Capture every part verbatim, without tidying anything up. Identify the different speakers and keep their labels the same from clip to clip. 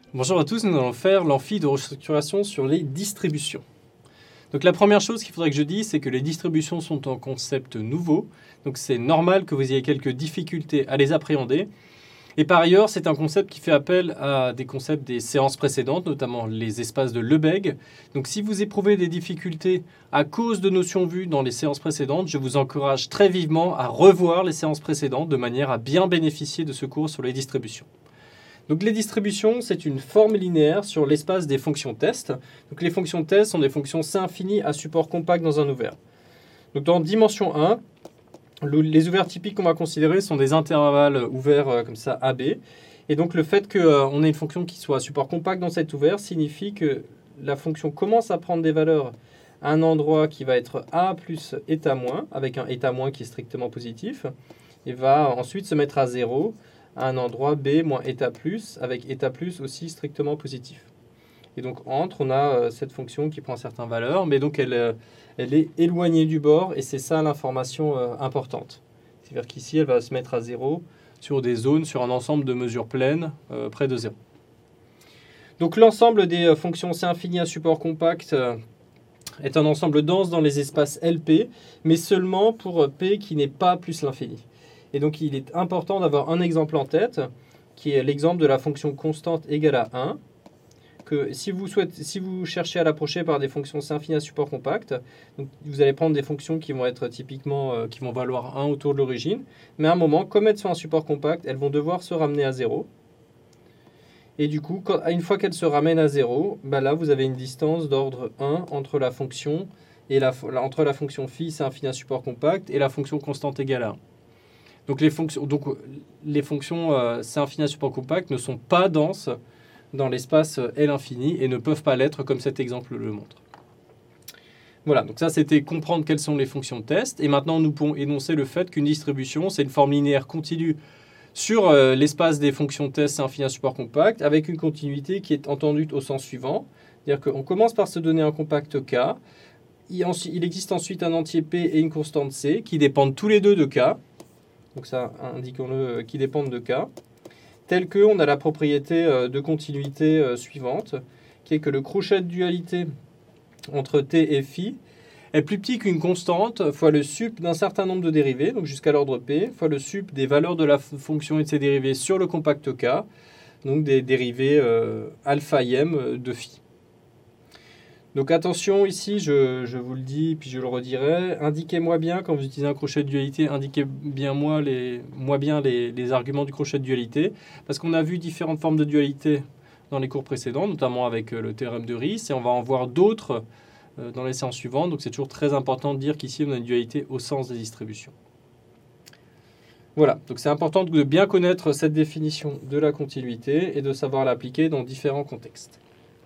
Speaker 1: Bonjour à tous, nous allons faire l'amphi de restructuration sur les distributions. Donc la première chose qu'il faudrait que je dise, c'est que les distributions sont un concept nouveau. Donc c'est normal que vous ayez quelques difficultés à les appréhender. Et par ailleurs, c'est un concept qui fait appel à des concepts des séances précédentes, notamment les espaces de Lebesgue. Donc si vous éprouvez des difficultés à cause de notions vues dans les séances précédentes, je vous encourage très vivement à revoir les séances précédentes de manière à bien bénéficier de ce cours sur les distributions. Donc les distributions, c'est une forme linéaire sur l'espace des fonctions test. Donc les fonctions test sont des fonctions C infinies à support compact dans un ouvert. Donc dans dimension un, le, les ouverts typiques qu'on va considérer sont des intervalles ouverts euh, comme ça A B. Et donc le fait qu'on euh, ait une fonction qui soit à support compact dans cet ouvert signifie que la fonction commence à prendre des valeurs à un endroit qui va être A plus eta moins, avec un eta moins qui est strictement positif, et va ensuite se mettre à zéro à un endroit B moins eta plus, avec eta plus aussi strictement positif. Et donc entre, on a euh, cette fonction qui prend certaines valeurs, mais donc elle, euh, elle est éloignée du bord, et c'est ça l'information euh, importante. C'est-à-dire qu'ici, elle va se mettre à zéro sur des zones, sur un ensemble de mesures pleines euh, près de zéro. Donc l'ensemble des euh, fonctions C infini à support compact euh, est un ensemble dense dans les espaces L P, mais seulement pour P qui n'est pas plus l'infini. Et donc, il est important d'avoir un exemple en tête, qui est l'exemple de la fonction constante égale à un, que si vous, souhaitez, si vous cherchez à l'approcher par des fonctions C infini à support compact, donc vous allez prendre des fonctions qui vont être typiquement, euh, qui vont valoir un autour de l'origine, mais à un moment, comme elles sont un support compact, elles vont devoir se ramener à zéro. Et du coup, quand, une fois qu'elles se ramènent à zéro, bah là, vous avez une distance d'ordre un entre la fonction, et la, entre la fonction phi C infini à support compact et la fonction constante égale à un. Donc les fonctions, donc les fonctions euh, C infini à support compact ne sont pas denses dans l'espace L infini et ne peuvent pas l'être comme cet exemple le montre. Voilà, donc ça c'était comprendre quelles sont les fonctions de test. Et maintenant nous pouvons énoncer le fait qu'une distribution, c'est une forme linéaire continue sur euh, l'espace des fonctions de test C infini à support compact avec une continuité qui est entendue au sens suivant. C'est-à-dire qu'on commence par se donner un compact K. Il, il existe ensuite un entier P et une constante C qui dépendent tous les deux de K. Donc ça, indiquons-le, qui dépendent de K, tel qu'on a la propriété de continuité suivante, qui est que le crochet de dualité entre T et phi est plus petit qu'une constante fois le sup d'un certain nombre de dérivés, donc jusqu'à l'ordre P, fois le sup des valeurs de la fonction et de ses dérivés sur le compact K, donc des dérivés euh, alpha I M de phi. Donc attention ici, je, je vous le dis, puis je le redirai, indiquez-moi bien, quand vous utilisez un crochet de dualité, indiquez bien moi, les, moi bien les, les arguments du crochet de dualité, parce qu'on a vu différentes formes de dualité dans les cours précédents, notamment avec le théorème de Riesz, et on va en voir d'autres dans les séances suivantes, donc c'est toujours très important de dire qu'ici on a une dualité au sens des distributions. Voilà, donc c'est important de bien connaître cette définition de la continuité et de savoir l'appliquer dans différents contextes.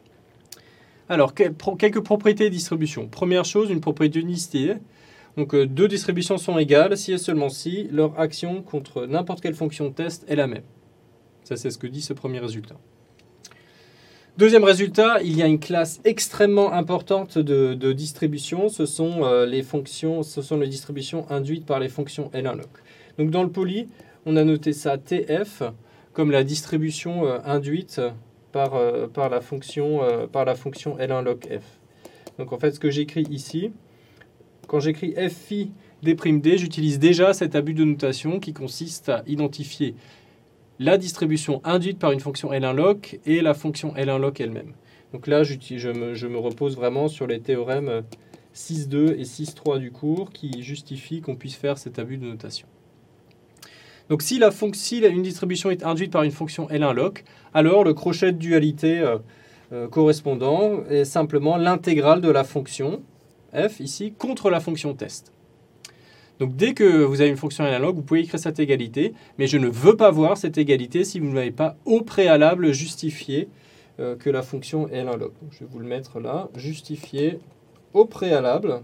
Speaker 1: Alors, quelques propriétés de distribution. Première chose, une propriété d'unicité. Donc, deux distributions sont égales si et seulement si leur action contre n'importe quelle fonction de test est la même. Ça, c'est ce que dit ce premier résultat. Deuxième résultat, il y a une classe extrêmement importante de, de distribution. Ce sont, euh, les fonctions, ce sont les distributions induites par les fonctions L un log. Donc, dans le poly, on a noté ça T F comme la distribution euh, induite Par, euh, par, la fonction, euh, par la fonction L un log f. Donc en fait, ce que j'écris ici, quand j'écris f phi d''d, j'utilise déjà cet abus de notation qui consiste à identifier la distribution induite par une fonction L un log et la fonction L un log elle-même. Donc là, je me, je me repose vraiment sur les théorèmes six deux et six trois du cours qui justifient qu'on puisse faire cet abus de notation. Donc si, la si une distribution est induite par une fonction L un log, alors le crochet de dualité euh, euh, correspondant est simplement l'intégrale de la fonction f ici contre la fonction test. Donc dès que vous avez une fonction L un log, vous pouvez écrire cette égalité, mais je ne veux pas voir cette égalité si vous n'avez pas au préalable justifié euh, que la fonction est L un log. Donc, je vais vous le mettre là, justifier au préalable,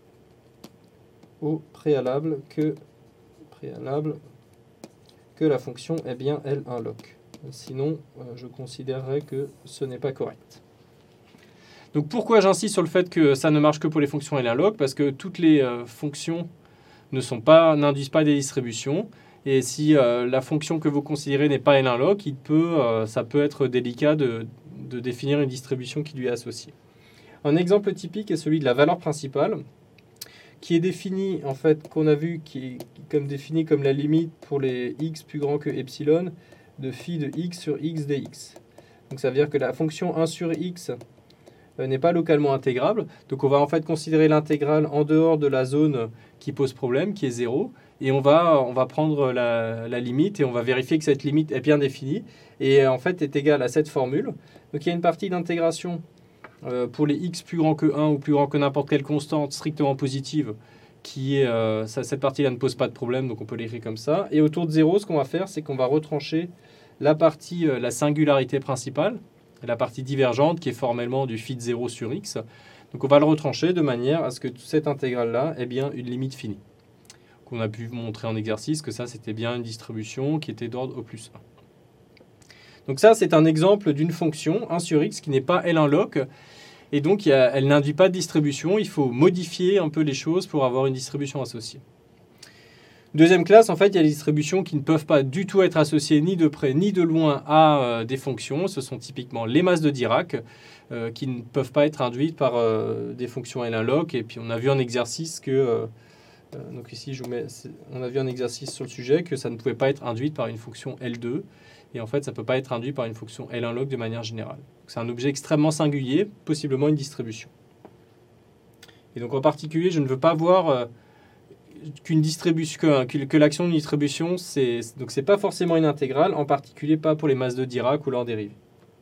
Speaker 1: au préalable que préalable que la fonction est bien L un log. Sinon, je considérerais que ce n'est pas correct. Donc pourquoi j'insiste sur le fait que ça ne marche que pour les fonctions L un log? Parce que toutes les euh, fonctions ne sont pas, n'induisent pas des distributions. Et si euh, la fonction que vous considérez n'est pas L un loc, il peut, euh, ça peut être délicat de, de définir une distribution qui lui est associée. Un exemple typique est celui de la valeur principale, qui est définie, en fait, qu'on a vu, qui est comme définie comme la limite pour les x plus grand que epsilon de phi de x sur x dx. Donc ça veut dire que la fonction un sur x euh, n'est pas localement intégrable. Donc on va en fait considérer l'intégrale en dehors de la zone qui pose problème, qui est zéro. Et on va, on va prendre la, la limite et on va vérifier que cette limite est bien définie et en fait est égale à cette formule. Donc il y a une partie d'intégration euh, pour les x plus grand que un ou plus grand que n'importe quelle constante strictement positive qui est, euh, ça, cette partie-là ne pose pas de problème, donc on peut l'écrire comme ça. Et autour de zéro, ce qu'on va faire, c'est qu'on va retrancher la partie, euh, la singularité principale, la partie divergente qui est formellement du phi de zéro sur x. Donc on va le retrancher de manière à ce que cette intégrale-là ait bien une limite finie. On a pu montrer en exercice que ça, c'était bien une distribution qui était d'ordre O plus un. Donc ça, c'est un exemple d'une fonction un sur x qui n'est pas L un loc. Et donc, il y a, elle n'induit pas de distribution. Il faut modifier un peu les choses pour avoir une distribution associée. Deuxième classe, en fait, il y a des distributions qui ne peuvent pas du tout être associées ni de près ni de loin à euh, des fonctions. Ce sont typiquement les masses de Dirac euh, qui ne peuvent pas être induites par euh, des fonctions L un loc. Et puis, on a vu en exercice que... Euh, euh, donc ici, je vous mets, on a vu un exercice sur le sujet que ça ne pouvait pas être induit par une fonction L deux. Et en fait, ça ne peut pas être induit par une fonction L un log de manière générale. C'est un objet extrêmement singulier, possiblement une distribution. Et donc en particulier, je ne veux pas voir euh, qu'une distribution, que, que l'action d'une distribution, c'est, donc c'est pas forcément une intégrale, en particulier pas pour les masses de Dirac ou leurs dérivées.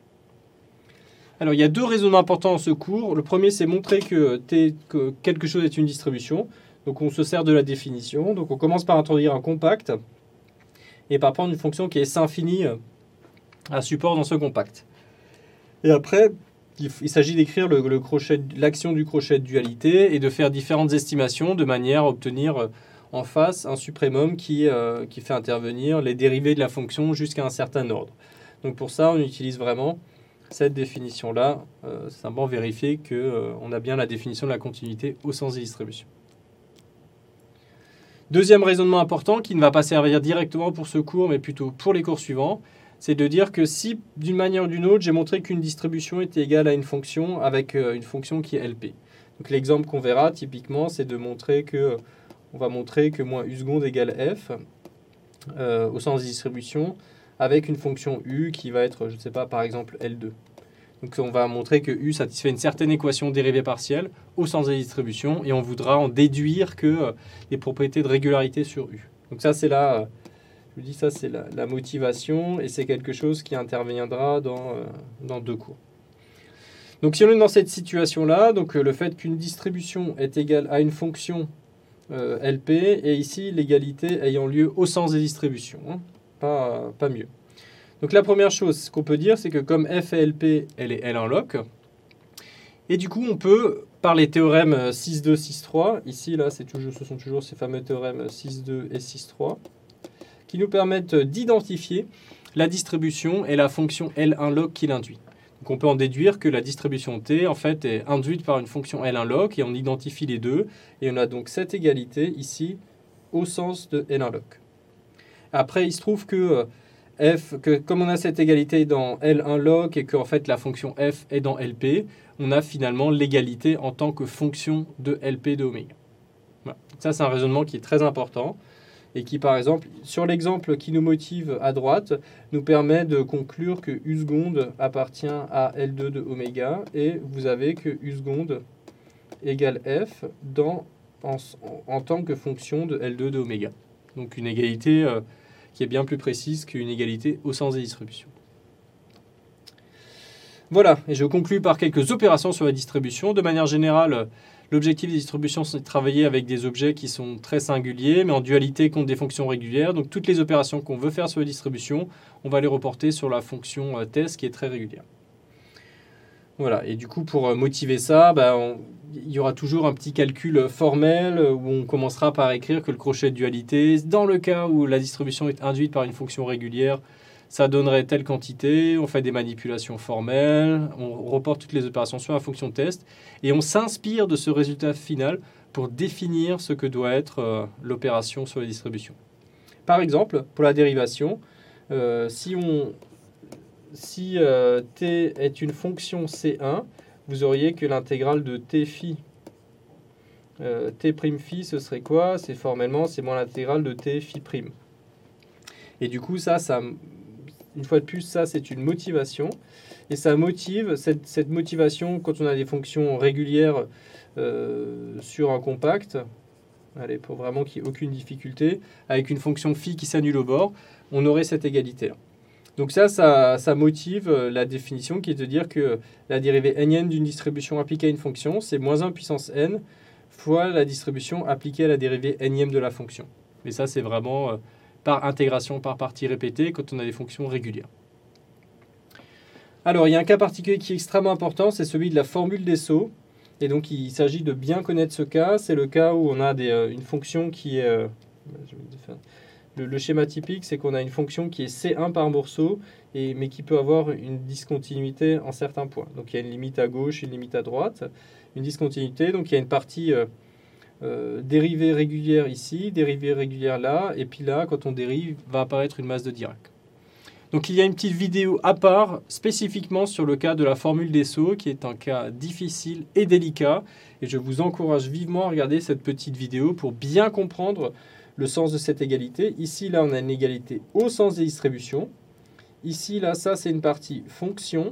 Speaker 1: Alors il y a deux raisonnements importants dans ce cours. Le premier, c'est montrer que, t, que quelque chose est une distribution. Donc on se sert de la définition. Donc on commence par introduire un compact et par prendre une fonction qui est s'infini à support dans ce compact. Et après, il, il s'agit d'écrire le, le crochet, l'action du crochet de dualité et de faire différentes estimations de manière à obtenir en face un suprémum qui, euh, qui fait intervenir les dérivées de la fonction jusqu'à un certain ordre. Donc pour ça, on utilise vraiment cette définition-là, euh, simplement vérifier qu'on euh, a bien la définition de la continuité au sens des distributions. Deuxième raisonnement important qui ne va pas servir directement pour ce cours, mais plutôt pour les cours suivants, c'est de dire que si, d'une manière ou d'une autre, j'ai montré qu'une distribution était égale à une fonction avec une fonction qui est L P. Donc l'exemple qu'on verra typiquement, c'est de montrer que, on va montrer que moins u seconde égale f euh, au sens des distributions avec une fonction u qui va être, je ne sais pas, par exemple L deux. Donc on va montrer que U satisfait une certaine équation dérivée partielle au sens des distributions et on voudra en déduire que euh, les propriétés de régularité sur U. Donc ça c'est la, euh, je vous dis ça c'est la, la motivation et c'est quelque chose qui interviendra dans, euh, dans deux cours. Donc si on est dans cette situation-là, donc euh, le fait qu'une distribution est égale à une fonction euh, L P et ici l'égalité ayant lieu au sens des distributions, hein, pas, pas mieux. Donc la première chose qu'on peut dire, c'est que comme f est L P, elle est L un loc. Et du coup, on peut, par les théorèmes six deux, six trois, ici, là, c'est toujours, ce sont toujours ces fameux théorèmes six deux et six trois, qui nous permettent d'identifier la distribution et la fonction L un loc qui l'induit. Donc on peut en déduire que la distribution T, en fait, est induite par une fonction L un loc, et on identifie les deux, et on a donc cette égalité ici, au sens de L un loc. Après, il se trouve que... F, que comme on a cette égalité dans L un loc et que en fait la fonction f est dans L P, on a finalement l'égalité en tant que fonction de L P de oméga. Voilà. Ça c'est un raisonnement qui est très important et qui par exemple, sur l'exemple qui nous motive à droite, nous permet de conclure que U seconde appartient à L deux de oméga et vous avez que U seconde égale f dans, en, en tant que fonction de L deux de oméga. Donc une égalité... Euh, qui est bien plus précise qu'une égalité au sens des distributions. Voilà, et je conclus par quelques opérations sur la distribution. De manière générale, l'objectif des distributions, c'est de travailler avec des objets qui sont très singuliers, mais en dualité contre des fonctions régulières. Donc toutes les opérations qu'on veut faire sur la distribution, on va les reporter sur la fonction test qui est très régulière. Voilà, et du coup, pour motiver ça, bah, on, il y aura toujours un petit calcul formel où on commencera par écrire que le crochet de dualité, dans le cas où la distribution est induite par une fonction régulière, ça donnerait telle quantité, on fait des manipulations formelles, on reporte toutes les opérations sur la fonction test, et on s'inspire de ce résultat final pour définir ce que doit être euh, l'opération sur la distribution. Par exemple, pour la dérivation, euh, si, on, si euh, t est une fonction C un, vous auriez que l'intégrale de t phi, euh, t prime phi, ce serait quoi? C'est formellement, c'est moins l'intégrale de t phi prime. Et du coup, ça, ça, une fois de plus, ça, c'est une motivation. Et ça motive, cette, cette motivation, quand on a des fonctions régulières euh, sur un compact, allez, pour vraiment qu'il n'y ait aucune difficulté, avec une fonction phi qui s'annule au bord, on aurait cette égalité-là. Donc ça, ça, ça motive la définition qui est de dire que la dérivée n d'une distribution appliquée à une fonction, c'est moins un puissance n fois la distribution appliquée à la dérivée n de la fonction. Et ça, c'est vraiment euh, par intégration par partie répétée quand on a des fonctions régulières. Alors, il y a un cas particulier qui est extrêmement important, c'est celui de la formule des sauts. Et donc, il s'agit de bien connaître ce cas. C'est le cas où on a des, euh, une fonction qui est... Euh, je vais faire... Le, le schéma typique, c'est qu'on a une fonction qui est C un par morceau, et, mais qui peut avoir une discontinuité en certains points. Donc, il y a une limite à gauche, une limite à droite, une discontinuité. Donc, il y a une partie euh, euh, dérivée régulière ici, dérivée régulière là, et puis là, quand on dérive, va apparaître une masse de Dirac. Donc, il y a une petite vidéo à part, spécifiquement sur le cas de la formule des sauts, qui est un cas difficile et délicat. Et je vous encourage vivement à regarder cette petite vidéo pour bien comprendre le sens de cette égalité. Ici, là, on a une égalité au sens des distributions. Ici, là, ça, c'est une partie fonction.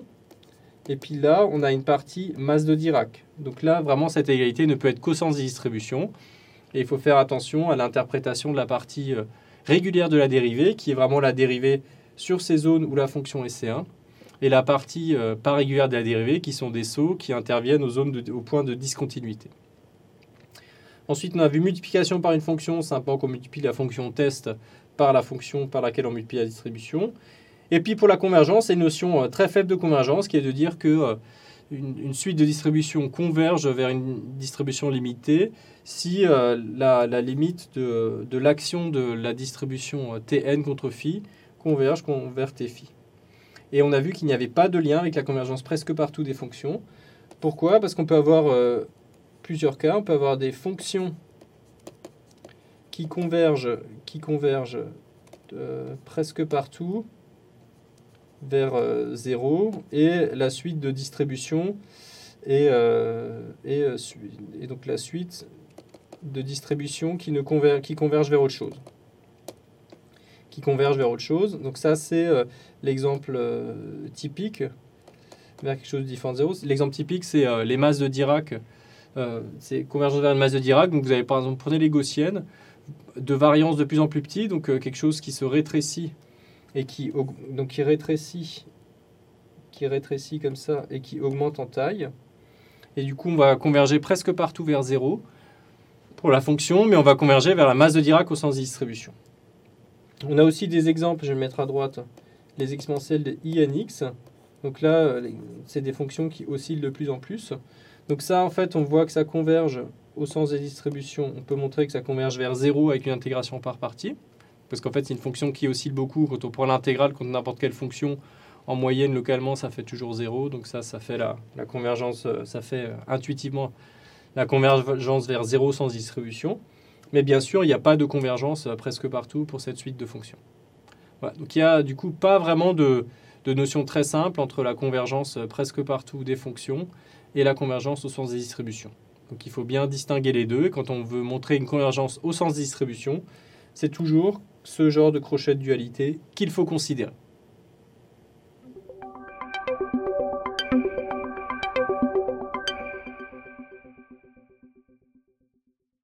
Speaker 1: Et puis là, on a une partie masse de Dirac. Donc là, vraiment, cette égalité ne peut être qu'au sens des distributions. Et il faut faire attention à l'interprétation de la partie régulière de la dérivée, qui est vraiment la dérivée sur ces zones où la fonction est C un. Et la partie euh, pas régulière de la dérivée, qui sont des sauts qui interviennent aux zones de, au point de discontinuité. Ensuite, on a vu multiplication par une fonction, simplement qu'on multiplie la fonction test par la fonction par laquelle on multiplie la distribution. Et puis pour la convergence, c'est une notion très faible de convergence qui est de dire que une, une suite de distributions converge vers une distribution limitée si euh, la, la limite de, de l'action de la distribution Tn contre phi converge vers t phi. Et on a vu qu'il n'y avait pas de lien avec la convergence presque partout des fonctions. Pourquoi? Parce qu'on peut avoir... Euh, plusieurs cas. On peut avoir des fonctions qui convergent, qui convergent euh, presque partout vers euh, zéro, et la suite de distribution et, euh, et, et donc la suite de distribution qui, ne conver qui converge vers autre chose. Qui converge vers autre chose. Donc ça, c'est euh, l'exemple euh, typique vers quelque chose de différent de zéro. L'exemple typique, c'est euh, les masses de Dirac. Euh, c'est convergence vers une masse de Dirac. Donc vous avez par exemple, prenez les gaussiennes de variance de plus en plus petite, donc euh, quelque chose qui se rétrécit et qui, donc, qui rétrécit, qui rétrécit comme ça et qui augmente en taille. Et du coup, on va converger presque partout vers zéro pour la fonction, mais on va converger vers la masse de Dirac au sens des distributions. On a aussi des exemples, je vais mettre à droite, les exponentielles de I N X. Donc là, c'est des fonctions qui oscillent de plus en plus. Donc ça, en fait, on voit que ça converge au sens des distributions. On peut montrer que ça converge vers zéro avec une intégration par partie. Parce qu'en fait, c'est une fonction qui oscille beaucoup. Quand on prend l'intégrale contre n'importe quelle fonction, en moyenne, localement, ça fait toujours zéro. Donc ça, ça fait la, la convergence, ça fait intuitivement la convergence vers zéro sans distribution. Mais bien sûr, il n'y a pas de convergence presque partout pour cette suite de fonctions. Voilà. Donc il n'y a du coup pas vraiment de, de notion très simple entre la convergence presque partout des fonctions et la convergence au sens des distributions. Donc il faut bien distinguer les deux. Et quand on veut montrer une convergence au sens des distributions, c'est toujours ce genre de crochet de dualité qu'il faut considérer.